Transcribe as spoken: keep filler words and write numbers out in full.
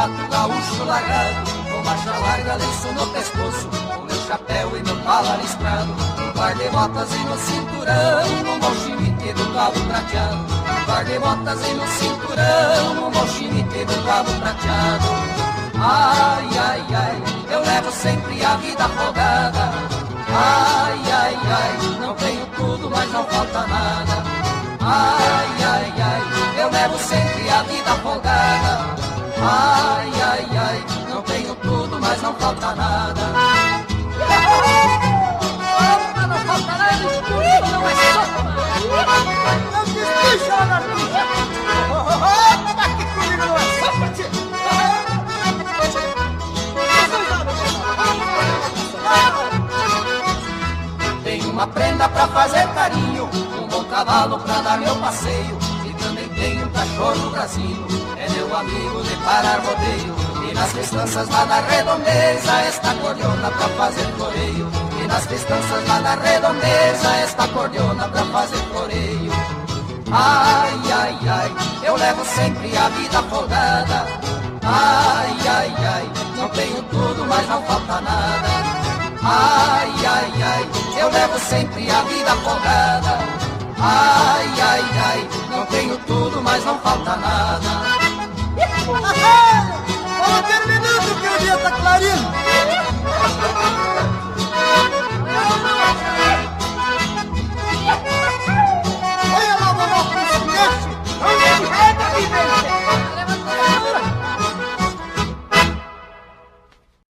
mato gaúcho largado, com marcha larga, lenço no pescoço, com meu chapéu e meu pala listrado, um par de botas e no cinturão, um bom chimite do cabo prateado, um par de botas e no cinturão, um bom chimite do cabo prateado. Ai, ai, ai, eu levo sempre a vida folgada. Ai, ai, ai, não tenho tudo, mas não falta nada. Ai, ai, ai, eu levo sempre a vida folgada. Ai, ai, ai, não tenho tudo, mas não falta nada. Opa, não falta nada, escuro, não é sopa. Não deslixa, Narciso. Opa, que comigo não é sopa, tio. Tenho uma prenda pra fazer carinho, um bom cavalo pra dar meu passeio, e também tenho um cachorro brasino, é meu amigo de parar rodeio. E nas festanças lá da redondeza, esta cordiona pra fazer floreio. E nas festanças lá da redondeza, esta cordiona pra fazer floreio. Ai, ai, ai, eu levo sempre a vida folgada. Ai, ai, ai, não tenho tudo, mas não falta nada. Ai, ai, ai, eu levo sempre a vida folgada. Ai, ai, ai, não tenho tudo, mas não falta nada. Vamos terminando que o dia tá clarinho.